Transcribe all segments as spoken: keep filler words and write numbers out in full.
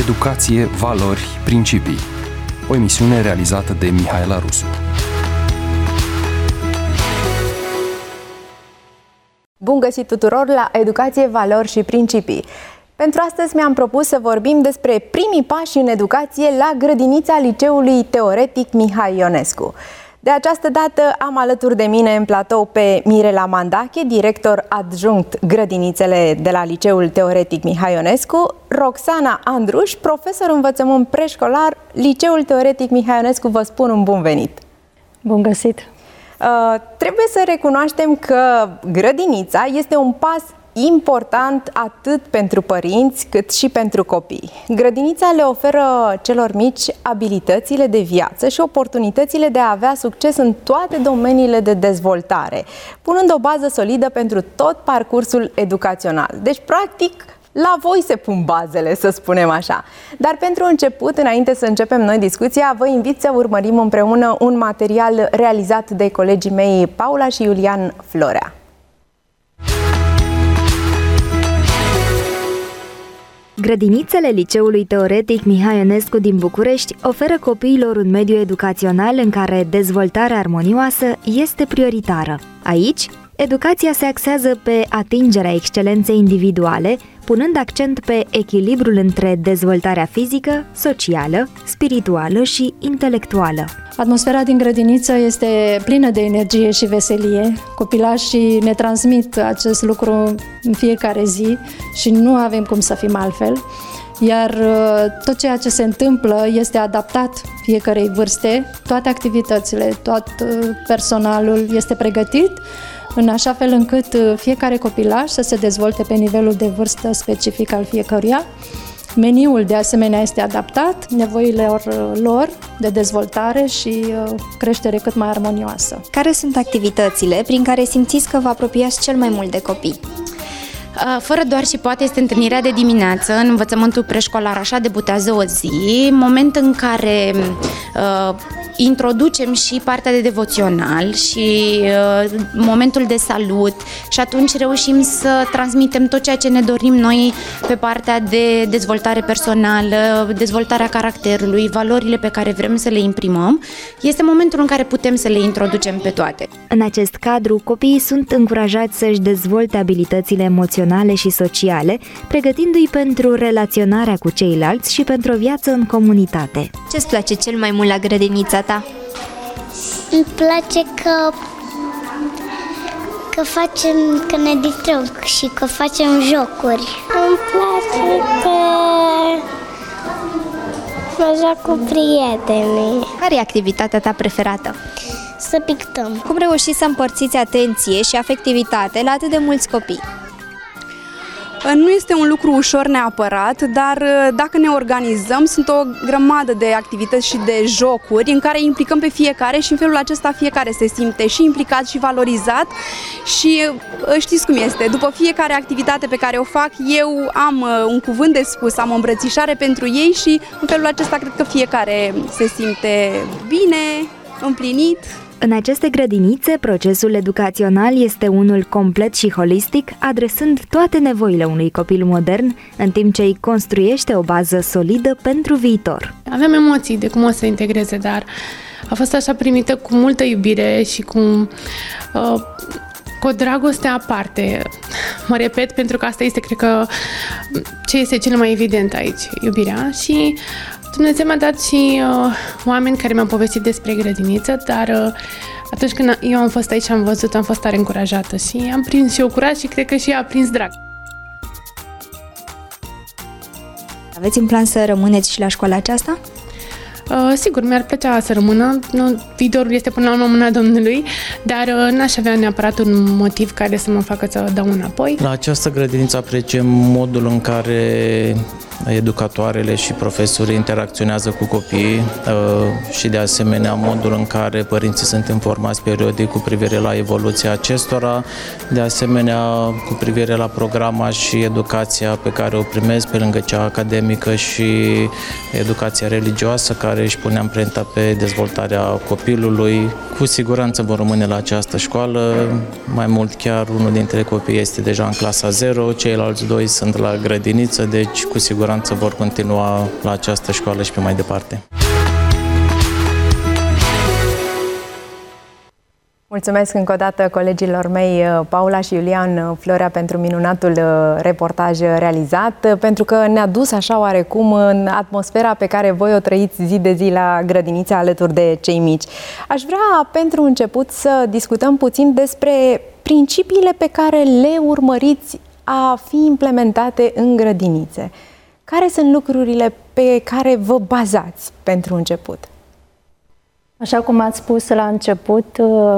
Educație, valori, principii. O emisiune realizată de Mihaela Rusu. Bun găsit tuturor la Educație, valori și principii. Pentru astăzi mi-am propus să vorbim despre primii pași în educație la grădinița Liceului Teoretic Mihai Ionescu. De această dată am alături de mine în platou pe Mirela Mandache, director adjunct grădinițele de la Liceul Teoretic Mihai Ionescu, Roxana Andruș, profesor învățământ preșcolar, Liceul Teoretic Mihai Ionescu, vă spun un bun venit! Bun găsit! Uh, trebuie să recunoaștem că grădinița este un pas important atât pentru părinți cât și pentru copii. Grădinița le oferă celor mici abilitățile de viață și oportunitățile de a avea succes în toate domeniile de dezvoltare, punând o bază solidă pentru tot parcursul educațional. Deci, practic, la voi se pun bazele, să spunem așa. Dar pentru început, înainte să începem noi discuția, vă invit să urmărim împreună un material realizat de colegii mei Paula și Iulian Florea. Grădinițele Liceului Teoretic Mihai Ionescu din București oferă copiilor un mediu educațional în care dezvoltarea armonioasă este prioritară. Aici, educația se axează pe atingerea excelenței individuale, punând accent pe echilibrul între dezvoltarea fizică, socială, spirituală și intelectuală. Atmosfera din grădiniță este plină de energie și veselie. Copilașii ne transmit acest lucru în fiecare zi și nu avem cum să fim altfel. Iar tot ceea ce se întâmplă este adaptat fiecărei vârste, toate activitățile, tot personalul este pregătit în așa fel încât fiecare copilaș să se dezvolte pe nivelul de vârstă specific al fiecăruia. Meniul, de asemenea, este adaptat nevoilor lor de dezvoltare și creștere cât mai armonioasă. Care sunt activitățile prin care simțiți că vă apropiați cel mai mult de copii? Fără doar și poate este întâlnirea de dimineață în învățământul preșcolar, așa debutează o zi, moment în care uh, introducem și partea de devoțional și uh, momentul de salut și atunci reușim să transmitem tot ceea ce ne dorim noi pe partea de dezvoltare personală, dezvoltarea caracterului, valorile pe care vrem să le imprimăm. Este momentul în care putem să le introducem pe toate. În acest cadru, copiii sunt încurajați să-și dezvolte abilitățile emoționale și sociale, pregătindu-i pentru relaționarea cu ceilalți și pentru o viață în comunitate. Ce-ți place cel mai mult la grădinița ta? Îmi place că, că facem, că ne distrăm și că facem jocuri. Îmi place că mă joc cu prietenii. Care e activitatea ta preferată? Să pictăm. Cum reușiți să împărțiți atenție și afectivitate la atât de mulți copii? Nu este un lucru ușor neapărat, dar dacă ne organizăm, sunt o grămadă de activități și de jocuri în care implicăm pe fiecare și în felul acesta fiecare se simte și implicat și valorizat și știți cum este, după fiecare activitate pe care o fac, eu am un cuvânt de spus, am o îmbrățișare pentru ei și în felul acesta cred că fiecare se simte bine, împlinit. În aceste grădinițe, procesul educațional este unul complet și holistic, adresând toate nevoile unui copil modern, în timp ce îi construiește o bază solidă pentru viitor. Aveam emoții de cum o să integreze, dar a fost așa primită cu multă iubire și cu, uh, cu o dragoste aparte. Mă repet, pentru că asta este, cred că, ce este cel mai evident aici, iubirea. Și Dumnezeu mi-a dat și uh, oameni care mi-au povestit despre grădiniță, dar uh, atunci când eu am fost aici și am văzut, am fost tare încurajată și am prins și eu curaj și cred că și ea a prins drag. Aveți în plan să rămâneți și la școala aceasta? Uh, sigur, mi-ar plăcea să rămână, nu, viitorul este până la urmă mâna Domnului, dar uh, n-aș avea neapărat un motiv care să mă facă să dau înapoi. La această grădiniță apreciem modul în care educatoarele și profesorii interacționează cu copiii și de asemenea modul în care părinții sunt informați periodic cu privire la evoluția acestora, de asemenea cu privire la programa și educația pe care o primesc pe lângă cea academică și educația religioasă care care își pune amprenta pe dezvoltarea copilului. Cu siguranță vor rămâne la această școală. Mai mult, chiar unul dintre copii este deja în clasa zero, ceilalți doi sunt la grădiniță, deci cu siguranță vor continua la această școală și pe mai departe. Mulțumesc încă o dată colegilor mei Paula și Iulian Florea pentru minunatul reportaj realizat, pentru că ne-a dus așa oarecum în atmosfera pe care voi o trăiți zi de zi la grădinița alături de cei mici. Aș vrea pentru început să discutăm puțin despre principiile pe care le urmăriți a fi implementate în grădinițe. Care sunt lucrurile pe care vă bazați pentru început? Așa cum ați spus la început,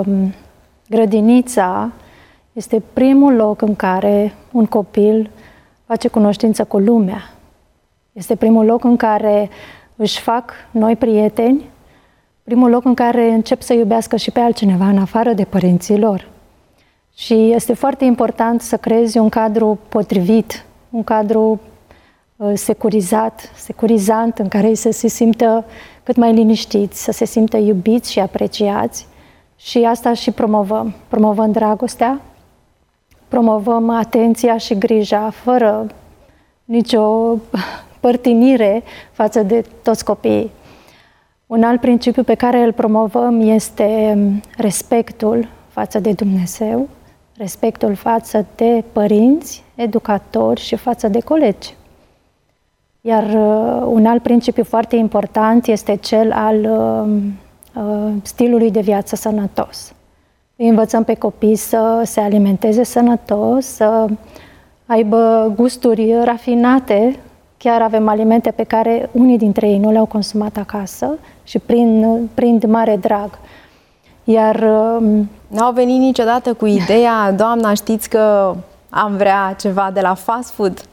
grădinița este primul loc în care un copil face cunoștință cu lumea. Este primul loc în care își fac noi prieteni, primul loc în care încep să iubească și pe altcineva în afară de părinții lor. Și este foarte important să creezi un cadru potrivit, un cadru securizat, securizant, în care ei să se simtă cât mai liniștiți, să se simtă iubiți și apreciați. Și asta și promovăm. Promovăm dragostea, promovăm atenția și grija, fără nicio părtinire față de toți copiii. Un alt principiu pe care îl promovăm este respectul față de Dumnezeu, respectul față de părinți, educatori și față de colegi. Iar uh, un alt principiu foarte important este cel al uh, uh, stilului de viață sănătos. Îi învățăm pe copii să se alimenteze sănătos, să aibă gusturi rafinate. Chiar avem alimente pe care unii dintre ei nu le-au consumat acasă și prind, prind mare drag. Iar uh, n-au venit niciodată cu ideea, doamna, știți că am vrea ceva de la fast food?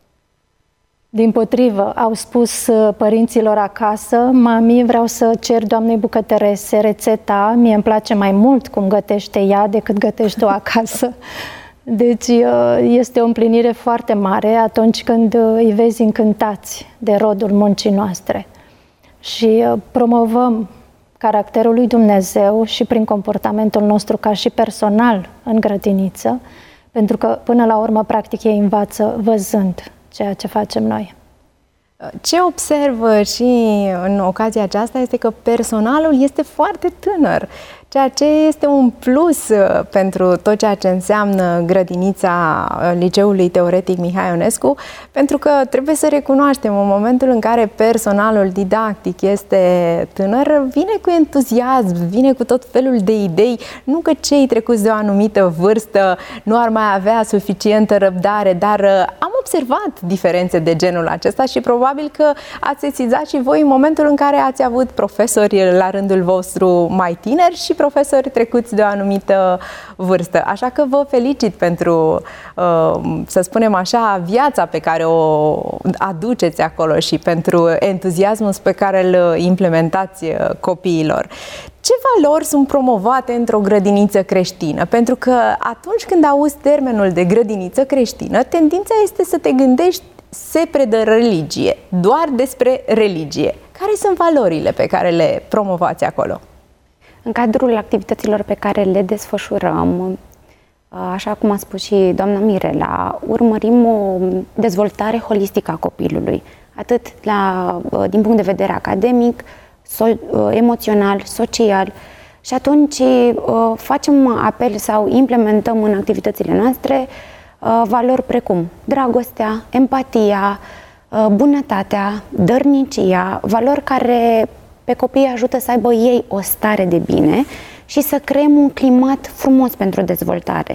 Dimpotrivă, au spus părinților acasă: mami, vreau să cer doamnei bucătărese rețeta, mie îmi place mai mult cum gătește ea decât gătești tu acasă. Deci este o împlinire foarte mare atunci când îi vezi încântați de rodul muncii noastre. Și promovăm caracterul lui Dumnezeu și prin comportamentul nostru ca și personal în grădiniță, pentru că până la urmă practic ei învață văzând ceea ce facem noi. Ce observă și în ocazia aceasta este că personalul este foarte tânăr, ceea ce este un plus pentru tot ceea ce înseamnă grădinița Liceului Teoretic Mihai Ionescu, pentru că trebuie să recunoaștem, în momentul în care personalul didactic este tânăr, vine cu entuziasm, vine cu tot felul de idei, nu că cei trecuți de o anumită vârstă nu ar mai avea suficientă răbdare, dar am observat diferențe de genul acesta și probabil că ați sesizat și voi în momentul în care ați avut profesori la rândul vostru mai tineri și profesori trecuți de o anumită vârstă. Așa că vă felicit pentru, să spunem așa, viața pe care o aduceți acolo și pentru entuziasmul pe care îl implementați copiilor. Ce valori sunt promovate într-o grădiniță creștină? Pentru că atunci când auzi termenul de grădiniță creștină, tendința este să te gândești se predă religie, doar despre religie. Care sunt valorile pe care le promovați acolo? În cadrul activităților pe care le desfășurăm, așa cum a spus și doamna Mirela, urmărim o dezvoltare holistică a copilului, atât la, din punct de vedere academic, so, emoțional, social, și atunci facem apel sau implementăm în activitățile noastre valori precum dragostea, empatia, bunătatea, dărnicia, valori care pe copii ajută să aibă ei o stare de bine și să creăm un climat frumos pentru dezvoltare.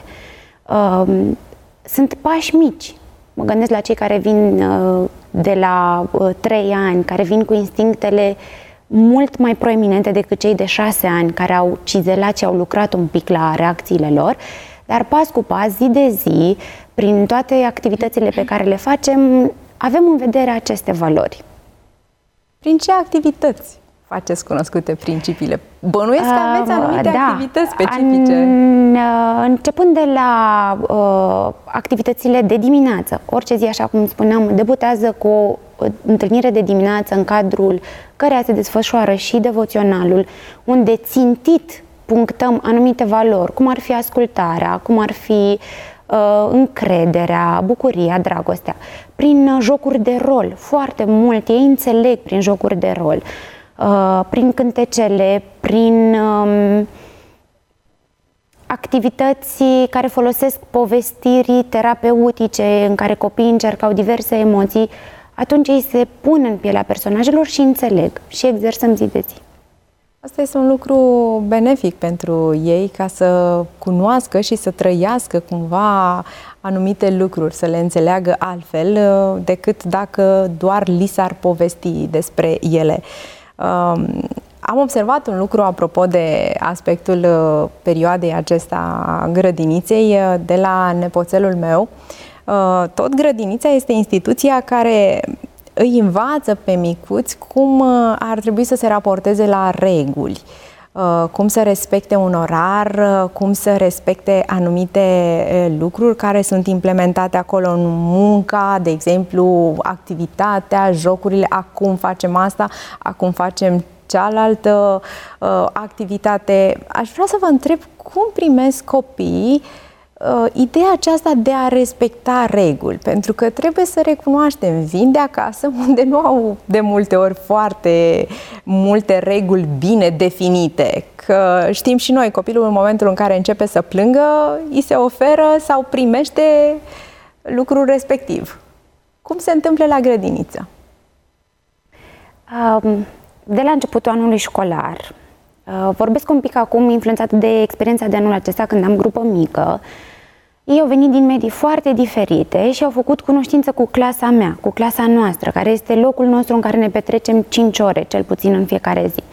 Sunt pași mici. Mă gândesc la cei care vin de la trei ani, care vin cu instinctele mult mai proeminente decât cei de șase ani, care au cizelat și au lucrat un pic la reacțiile lor, dar pas cu pas, zi de zi, prin toate activitățile pe care le facem, avem în vedere aceste valori. Prin ce activități faceți cunoscute principiile? Bănuiesc că aveți anumite da, activități specifice. În, începând de la uh, activitățile de dimineață. Orice zi, așa cum spuneam, debutează cu o întâlnire de dimineață în cadrul căreia se desfășoară și devoționalul, unde țintit punctăm anumite valori, cum ar fi ascultarea, cum ar fi uh, încrederea, bucuria, dragostea, prin jocuri de rol. Foarte mult ei înțeleg prin jocuri de rol, uh, prin cântecele, prin um, activități care folosesc povestiri terapeutice în care copiii încercau diverse emoții. Atunci ei se pun în pielea personajelor și înțeleg și exersăm zi de zi. Asta este un lucru benefic pentru ei, ca să cunoască și să trăiască cumva anumite lucruri, să le înțeleagă altfel decât dacă doar li s-ar povesti despre ele. Am observat un lucru apropo de aspectul perioadei acesta grădiniței de la nepoțelul meu. Tot grădinița este instituția care îi învață pe micuți cum ar trebui să se raporteze la reguli, cum să respecte un orar, cum să respecte anumite lucruri care sunt implementate acolo în munca, de exemplu, activitatea, jocurile, acum facem asta, acum facem cealaltă uh, activitate. Aș vrea să vă întreb cum primesc copiii uh, ideea aceasta de a respecta reguli, pentru că trebuie să recunoaștem, vin de acasă unde nu au de multe ori foarte multe reguli bine definite, că știm și noi, copilul în momentul în care începe să plângă, îi se oferă sau primește lucrul respectiv. Cum se întâmplă la grădiniță? Um... De la începutul anului școlar, vorbesc un pic acum influențată de experiența de anul acesta când am grupă mică, ei au venit din medii foarte diferite și au făcut cunoștință cu clasa mea, cu clasa noastră, care este locul nostru în care ne petrecem cinci ore, cel puțin în fiecare zi.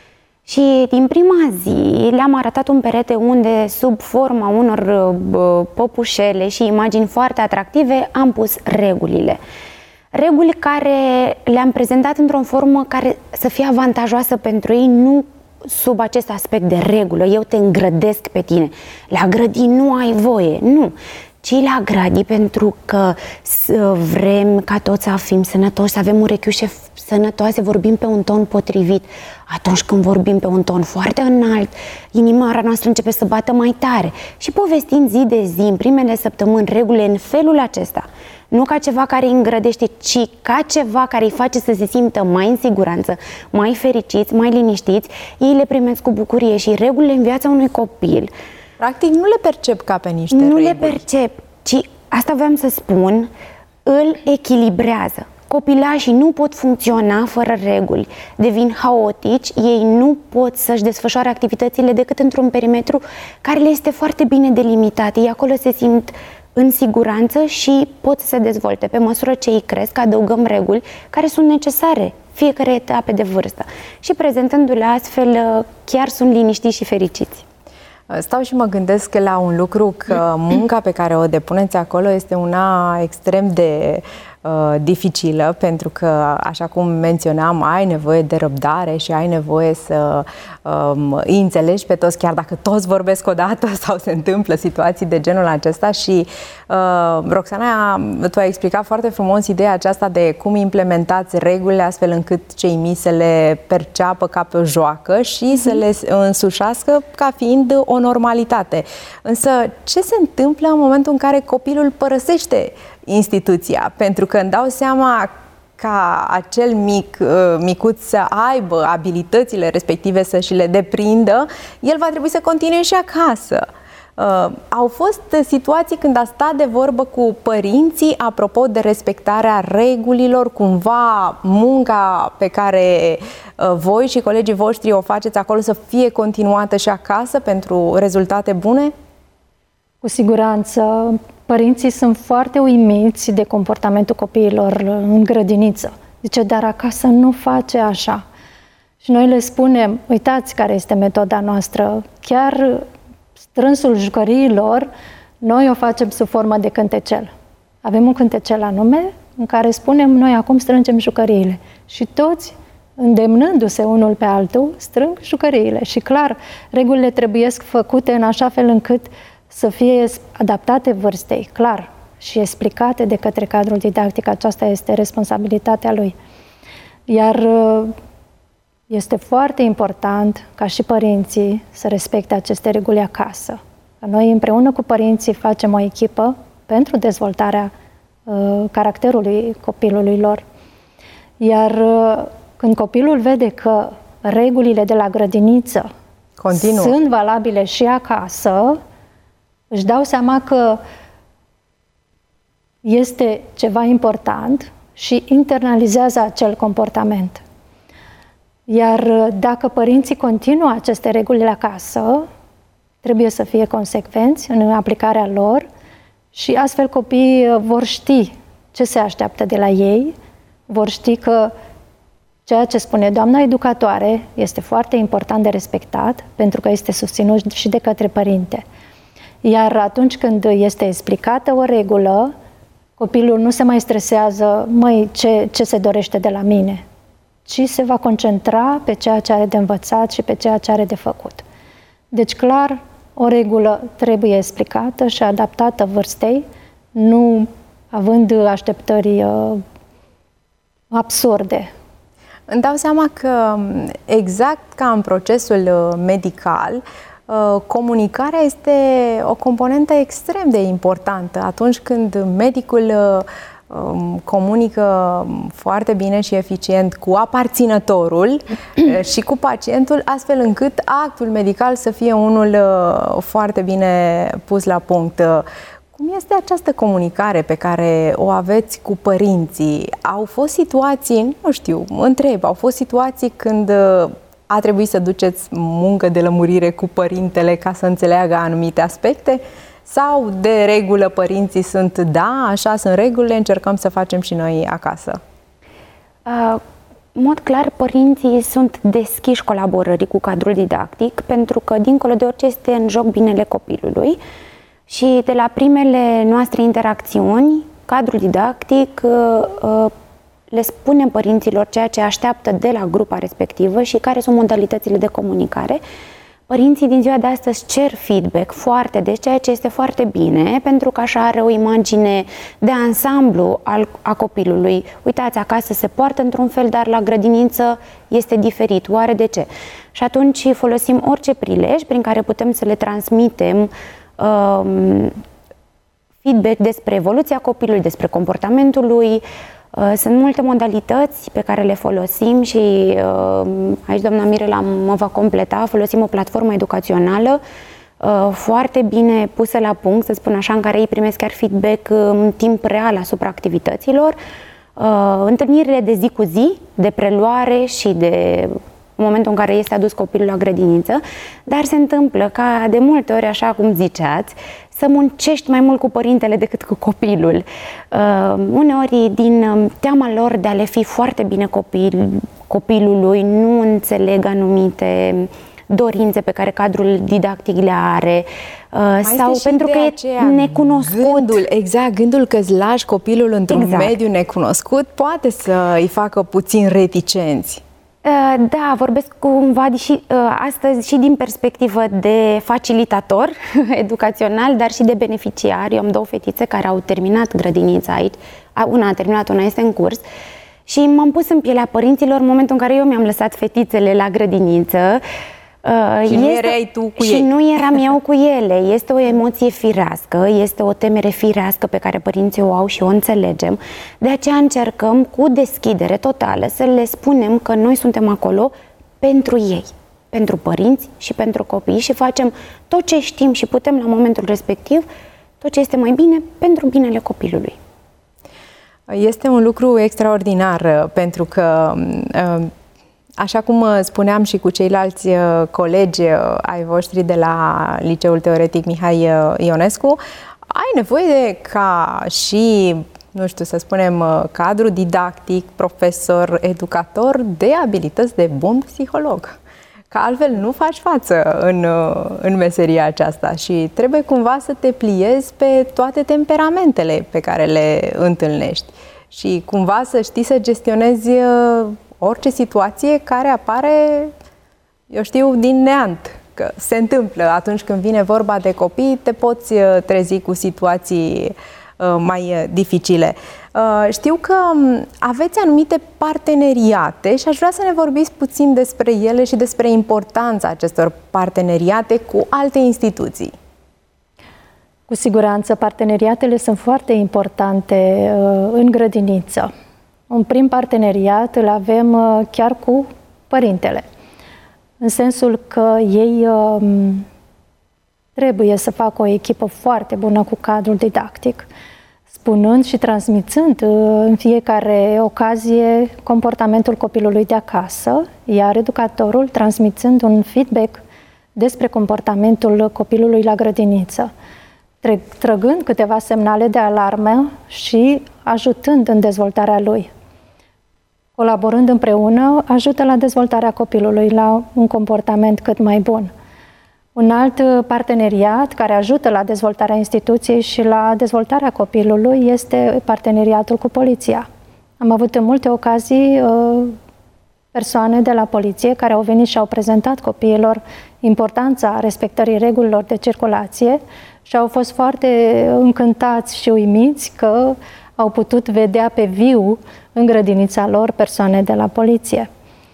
Și din prima zi le-am arătat un perete unde, sub forma unor păpușele și imagini foarte atractive, am pus regulile. Reguli care le-am prezentat într-o formă care să fie avantajoasă pentru ei, nu sub acest aspect de regulă, eu te îngrădesc pe tine, la grădii nu ai voie, nu, ci la grădii pentru că vrem ca toți să fim sănătoși, să avem urechiușe sănătoase, vorbim pe un ton potrivit. Atunci când vorbim pe un ton foarte înalt, inima noastră începe să bată mai tare și povestind zi de zi, în primele săptămâni, regulile în felul acesta, nu ca ceva care îi îngrădește, ci ca ceva care îi face să se simtă mai în siguranță, mai fericiți, mai liniștiți, ei le primesc cu bucurie și regulile în viața unui copil. Practic nu le percep ca pe niște nu reguli. le percep, ci, asta voiam să spun, îl echilibrează. Copilașii nu pot funcționa fără reguli, devin haotici, ei nu pot să-și desfășoare activitățile decât într-un perimetru care le este foarte bine delimitat. Ei acolo se simt în siguranță și pot să se dezvolte. Pe măsură ce ei cresc, adăugăm reguli care sunt necesare fiecare etape de vârstă. Și prezentându-le astfel, chiar sunt liniștiți și fericiți. Stau și mă gândesc la un lucru, că munca pe care o depuneți acolo este una extrem de uh, dificilă, pentru că, așa cum menționam, ai nevoie de răbdare și ai nevoie să um, îi înțelegi pe toți, chiar dacă toți vorbesc odată sau se întâmplă situații de genul acesta. Și uh, Roxana, tu ai explicat foarte frumos ideea aceasta de cum implementați regulile astfel încât cei mici să le perceapă ca pe o joacă și să le însușească ca fiind o normalitate. Însă, ce se întâmplă în momentul în care copilul părăsește instituția? Pentru că îmi dau seama, ca acel mic, micuț să aibă abilitățile respective, să și le deprindă, el va trebui să continue și acasă. Uh, au fost situații când a stat de vorbă cu părinții apropo de respectarea regulilor, cumva munca pe care uh, voi și colegii voștri o faceți acolo să fie continuată și acasă pentru rezultate bune? Cu siguranță. Părinții sunt foarte uimiți de comportamentul copiilor în grădiniță. Zice, dar acasă nu face așa. Și noi le spunem, uitați care este metoda noastră, chiar strânsul jucăriilor, noi o facem sub formă de cântecel. Avem un cântecel anume în care spunem, noi acum strângem jucăriile. Și toți, îndemnându-se unul pe altul, strâng jucăriile. Și clar, regulile trebuie făcute în așa fel încât să fie adaptate vârstei, clar. și explicate de către cadrul didactic, aceasta este responsabilitatea lui. Iar este foarte important ca și părinții să respecte aceste reguli acasă. Noi împreună cu părinții facem o echipă pentru dezvoltarea uh, caracterului copilului lor. Iar uh, când copilul vede că regulile de la grădiniță Continuă. sunt valabile și acasă, își dau seama că este ceva important și internalizează acel comportament. Iar dacă părinții continuă aceste reguli acasă, trebuie să fie consecvenți în aplicarea lor și astfel copiii vor ști ce se așteaptă de la ei, vor ști că ceea ce spune doamna educatoare este foarte important de respectat, pentru că este susținut și de către părinte. Iar atunci când este explicată o regulă, copilul nu se mai stresează, măi, ce, ce se dorește de la mine, ci se va concentra pe ceea ce are de învățat și pe ceea ce are de făcut. Deci, clar, o regulă trebuie explicată și adaptată vârstei, nu având așteptări uh, absurde. Îmi dau seama că exact ca în procesul medical, comunicarea este o componentă extrem de importantă. Atunci când medicul comunică foarte bine și eficient cu aparținătorul și cu pacientul, astfel încât actul medical să fie unul foarte bine pus la punct. Cum este această comunicare pe care o aveți cu părinții? Au fost situații, nu știu, mă întreb, au fost situații când a trebuit să duceți muncă de lămurire cu părintele ca să înțeleagă anumite aspecte? Sau de regulă părinții sunt, da, așa sunt regulile, încercăm să facem și noi acasă? Uh, în mod clar, părinții sunt deschiși colaborării cu cadrul didactic, pentru că, dincolo de orice, este în joc binele copilului. Și de la primele noastre interacțiuni, cadrul didactic uh, le spune părinților ceea ce așteaptă de la grupa respectivă și care sunt modalitățile de comunicare. Părinții din ziua de astăzi cer feedback foarte des, ceea ce este foarte bine, pentru că așa are o imagine de ansamblu al, a copilului. Uitați, acasă se poartă într-un fel, dar la grădiniță este diferit. Oare de ce? Și atunci folosim orice prilej prin care putem să le transmitem um, feedback despre evoluția copilului, despre comportamentul lui. Sunt multe modalități pe care le folosim și aici doamna Mirela mă va completa. Folosim o platformă educațională foarte bine pusă la punct, să spun așa, în care ei primesc chiar feedback în timp real asupra activităților. Întâlnirile de zi cu zi, de preluare și de în momentul în care este adus copilul la grădiniță, dar se întâmplă ca de multe ori, așa cum ziceați, să muncești mai mult cu părintele decât cu copilul. Uh, uneori, din teama lor de a le fi foarte bine copil, copilului, nu înțeleg anumite dorințe pe care cadrul didactic le are, uh, sau pentru că e necunoscut. Gândul, exact, gândul că îți lași copilul într-un exact. mediu necunoscut poate să îi facă puțin reticenți. Da, vorbesc cumva și, astăzi și din perspectivă de facilitator educațional, dar și de beneficiar. Eu am două fetițe care au terminat grădinița aici. Una a terminat, una este în curs. Și m-am pus în pielea părinților în momentul în care eu mi-am lăsat fetițele la grădiniță. Și nu erai tu cu și ei. nu eram eu cu ele. Este o emoție firească, este o temere firească pe care părinții o au și o înțelegem. De aceea încercăm cu deschidere totală să le spunem că noi suntem acolo pentru ei, pentru părinți și pentru copii și facem tot ce știm și putem la momentul respectiv, tot ce este mai bine pentru binele copilului. Este un lucru extraordinar pentru că așa cum spuneam și cu ceilalți colegi ai voștri de la Liceul Teoretic Mihai Ionescu, ai nevoie ca și, nu știu, să spunem, cadru didactic, profesor, educator, de abilități de bun psiholog. Că altfel nu faci față în, în meseria aceasta și trebuie cumva să te pliezi pe toate temperamentele pe care le întâlnești și cumva să știi să gestionezi orice situație care apare, eu știu, din neant. Că se întâmplă atunci când vine vorba de copii, te poți trezi cu situații mai dificile. Știu că aveți anumite parteneriate și aș vrea să ne vorbiți puțin despre ele și despre importanța acestor parteneriate cu alte instituții. Cu siguranță, parteneriatele sunt foarte importante în grădiniță. Un prim parteneriat îl avem chiar cu părintele, în sensul că ei trebuie să facă o echipă foarte bună cu cadrul didactic, spunând și transmițând în fiecare ocazie comportamentul copilului de acasă, iar educatorul transmițând un feedback despre comportamentul copilului la grădiniță, trăgând câteva semnale de alarmă și ajutând în dezvoltarea lui. Colaborând împreună, ajută la dezvoltarea copilului, la un comportament cât mai bun. Un alt parteneriat care ajută la dezvoltarea instituției și la dezvoltarea copilului este parteneriatul cu poliția. Am avut în multe ocazii persoane de la poliție care au venit și au prezentat copiilor importanța respectării regulilor de circulație și au fost foarte încântați și uimiți că au putut vedea pe viu în grădinița lor persoane de la poliție.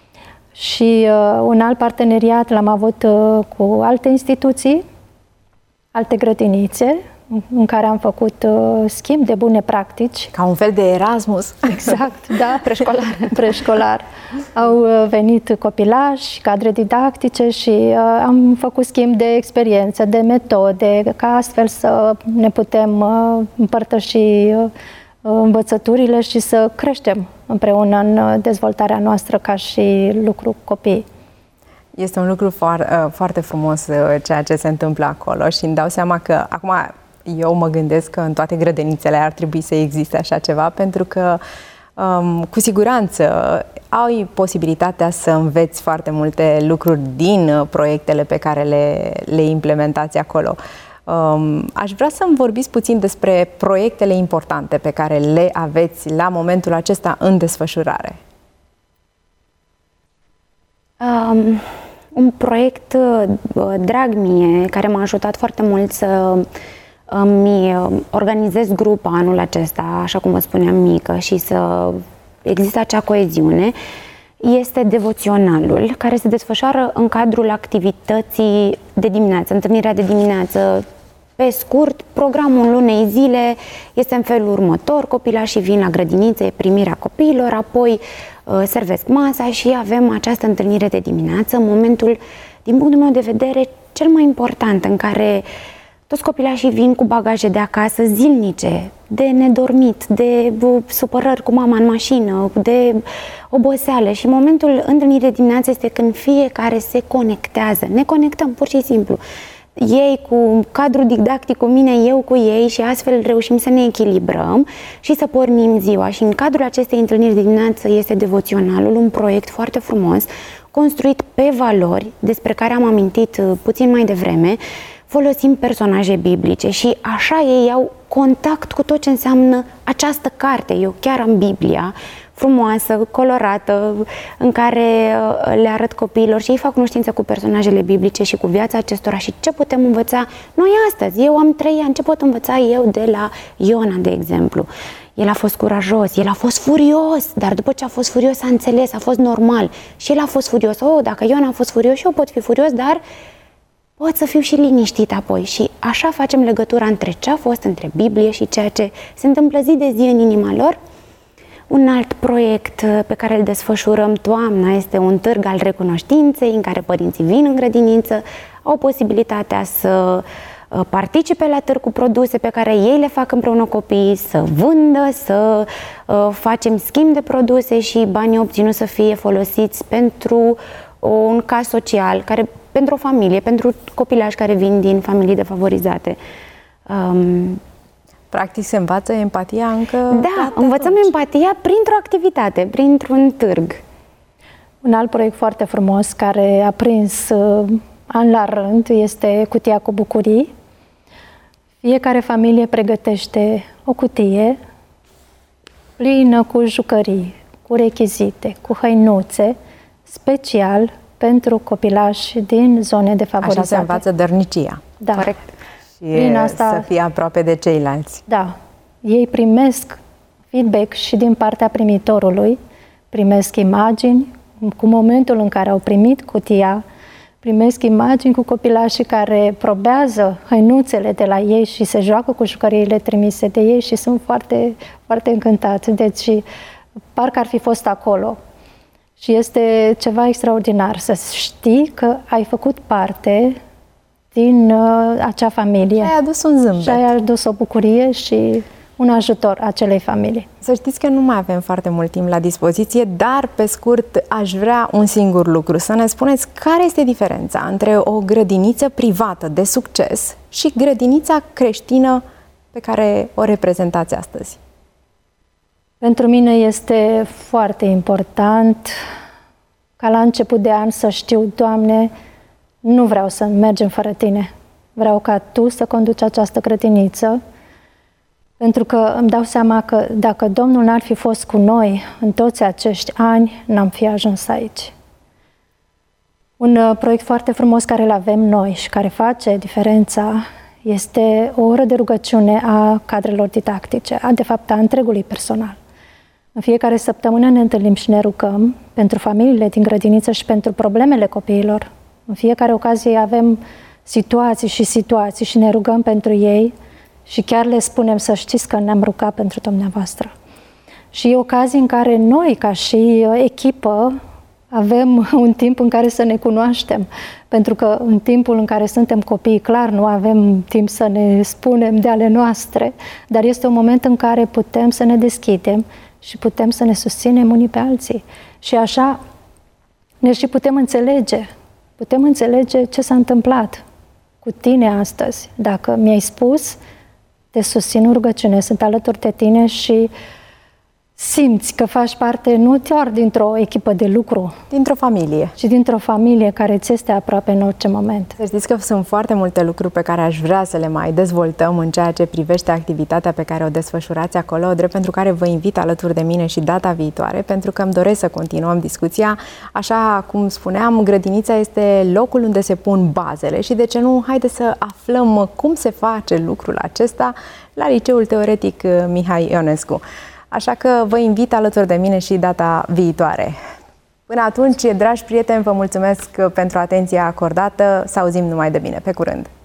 Și uh, un alt parteneriat l-am avut uh, cu alte instituții, alte grădinițe, în care am făcut uh, schimb de bune practici. Ca un fel de Erasmus. Exact, da. Preșcolar. Preșcolar. Au uh, venit copilași, cadre didactice și uh, am făcut schimb de experiențe, de metode, ca astfel să ne putem uh, împărtăși uh, învățăturile și să creștem împreună în dezvoltarea noastră ca și lucru copii. Este un lucru foarte, foarte frumos ceea ce se întâmplă acolo și îmi dau seama că acum eu mă gândesc că în toate grădinițele ar trebui să existe așa ceva, pentru că um, cu siguranță ai posibilitatea să înveți foarte multe lucruri din proiectele pe care le, le implementați acolo. Um, aș vrea să-mi vorbiți puțin despre proiectele importante pe care le aveți la momentul acesta în desfășurare. Um, un proiect uh, drag mie, care m-a ajutat foarte mult să îmi uh, organizez grupa anul acesta, așa cum vă spuneam, mică, și să există acea coeziune, este devoționalul, care se desfășoară în cadrul activității de dimineață, întâlnirea de dimineață. Pe scurt, programul unei zile este în felul următor: copilașii vin la grădiniță, e primirea copiilor, apoi uh, servesc masa și avem această întâlnire de dimineață, momentul, din punctul meu de vedere, cel mai important, în care toți copilașii vin cu bagaje de acasă zilnice, de nedormit, de uh, supărări cu mama în mașină, de oboseală, și momentul întâlnirii de dimineață este când fiecare se conectează. Ne conectăm pur și simplu. Ei cu cadrul didactic, cu mine, eu cu ei, și astfel reușim să ne echilibrăm și să pornim ziua. Și în cadrul acestei întâlniri de dimineață este devoționalul, un proiect foarte frumos, construit pe valori, despre care am amintit puțin mai devreme. Folosim personaje biblice și așa ei au contact cu tot ce înseamnă această carte. Eu chiar am Biblia frumoasă, colorată, în care le arăt copiilor și ei fac cunoștință cu personajele biblice și cu viața acestora și ce putem învăța noi astăzi. Eu am trei ani, ce pot învăța eu de la Iona, de exemplu? El a fost curajos, el a fost furios, dar după ce a fost furios a înțeles, a fost normal. Și el a fost furios. Oh, dacă Iona a fost furios, și eu pot fi furios, dar pot să fiu și liniștit apoi. Și așa facem legătura între ce a fost, între Biblie și ceea ce se întâmplă zi de zi în inima lor. Un alt proiect pe care îl desfășurăm toamna este un târg al recunoștinței, în care părinții vin în grădiniță, au posibilitatea să participe la târg cu produse pe care ei le fac împreună copiii, să vândă, să facem schimb de produse și banii obținuți să fie folosiți pentru un caz social, care, pentru o familie, pentru copilași care vin din familii defavorizate. Um, Practic se învață empatia încă... Da, învățăm atunci empatia printr-o activitate, printr-un târg. Un alt proiect foarte frumos care a prins uh, an la rând este cutia cu bucurii. Fiecare familie pregătește o cutie plină cu jucării, cu rechizite, cu hăinuțe, special pentru copilași din zone defavorizate. Așa se învață dărnicia. Da. Corect. Și asta, să fie aproape de ceilalți. Da. Ei primesc feedback și din partea primitorului, primesc imagini cu momentul în care au primit cutia, primesc imagini cu copilașii care probează hăinuțele de la ei și se joacă cu jucăriile trimise de ei și sunt foarte, foarte încântați. Deci parcă ar fi fost acolo. Și este ceva extraordinar să știi că ai făcut parte din uh, acea familie. Și ai adus un zâmbet. Și ai adus o bucurie și un ajutor acelei familii. Să știți că nu mai avem foarte mult timp la dispoziție, dar pe scurt aș vrea un singur lucru. Să ne spuneți care este diferența între o grădiniță privată de succes și grădinița creștină pe care o reprezentați astăzi. Pentru mine este foarte important ca la început de an să știu, Doamne, nu vreau să mergem fără Tine. Vreau ca Tu să conduci această grădiniță, pentru că îmi dau seama că dacă Domnul n-ar fi fost cu noi în toți acești ani, n-am fi ajuns aici. Un uh, proiect foarte frumos care îl avem noi și care face diferența este o oră de rugăciune a cadrelor didactice, a, de fapt a întregului personal. În fiecare săptămână ne întâlnim și ne rugăm pentru familiile din grădiniță și pentru problemele copiilor. În fiecare ocazie avem situații și situații și ne rugăm pentru ei și chiar le spunem să știți că ne-am rugat pentru dumneavoastră. Și e ocazii în care noi, ca și echipă, avem un timp în care să ne cunoaștem. Pentru că în timpul în care suntem copii, clar, nu avem timp să ne spunem de ale noastre, dar este un moment în care putem să ne deschidem și putem să ne susținem unii pe alții. Și așa ne și putem înțelege. Putem înțelege ce s-a întâmplat cu tine astăzi. Dacă mi-ai spus, te susțin în rugăciune, sunt alături de tine și simți că faci parte nu doar dintr-o echipă de lucru, dintr-o familie, ci dintr-o familie care ți este aproape în orice moment. Să știți că sunt foarte multe lucruri pe care aș vrea să le mai dezvoltăm în ceea ce privește activitatea pe care o desfășurați acolo, drept pentru care vă invit alături de mine și data viitoare, pentru că îmi doresc să continuăm discuția. Așa cum spuneam, grădinița este locul unde se pun bazele și de ce nu, haideți să aflăm cum se face lucrul acesta la Liceul Teoretic Mihai Ionescu. Așa că vă invit alături de mine și data viitoare. Până atunci, dragi prieteni, vă mulțumesc pentru atenția acordată. Să auzim numai de bine. Pe curând!